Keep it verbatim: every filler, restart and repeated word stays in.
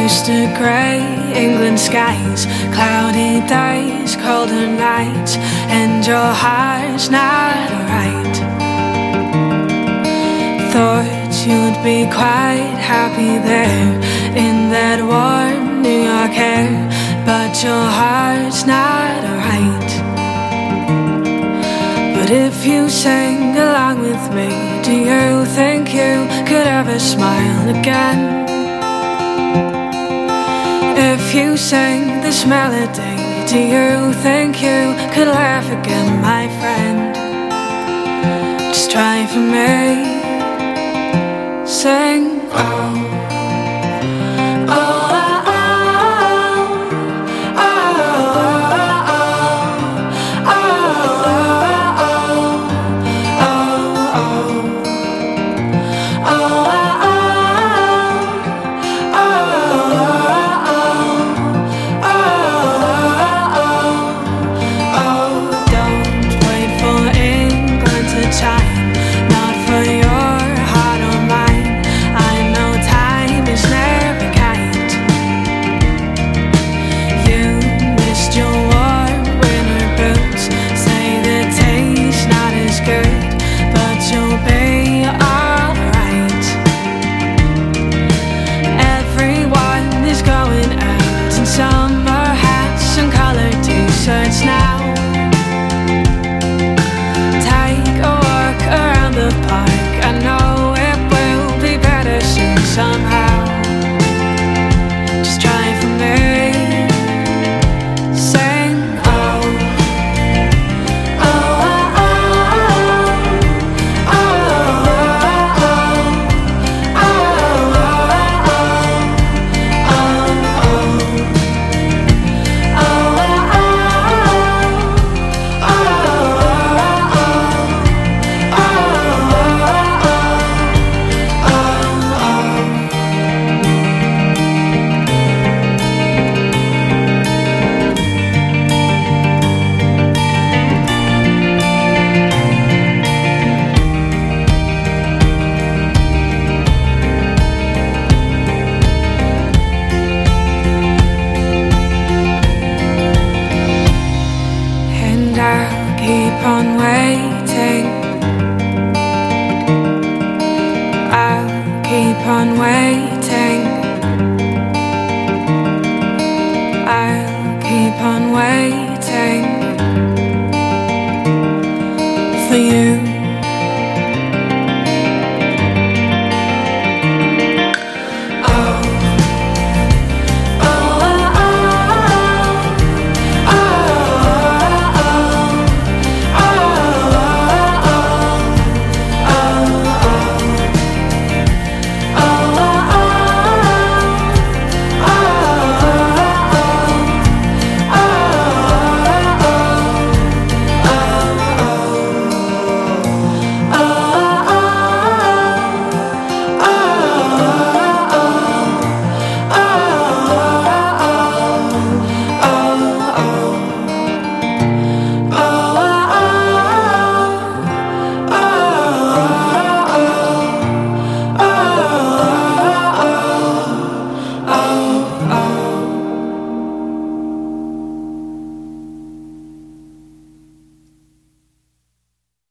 Used to grey England skies, cloudy days, colder nights, and your heart's not right. Thought you'd be quite happy there in that warm New York air, but your heart's not right. But if you sing along with me, do you think you could ever smile again? If you sing this melody, do you think you could laugh again, my friend? Just try for me. Sing, oh, oh, oh, oh, oh, oh, oh, oh, oh, oh.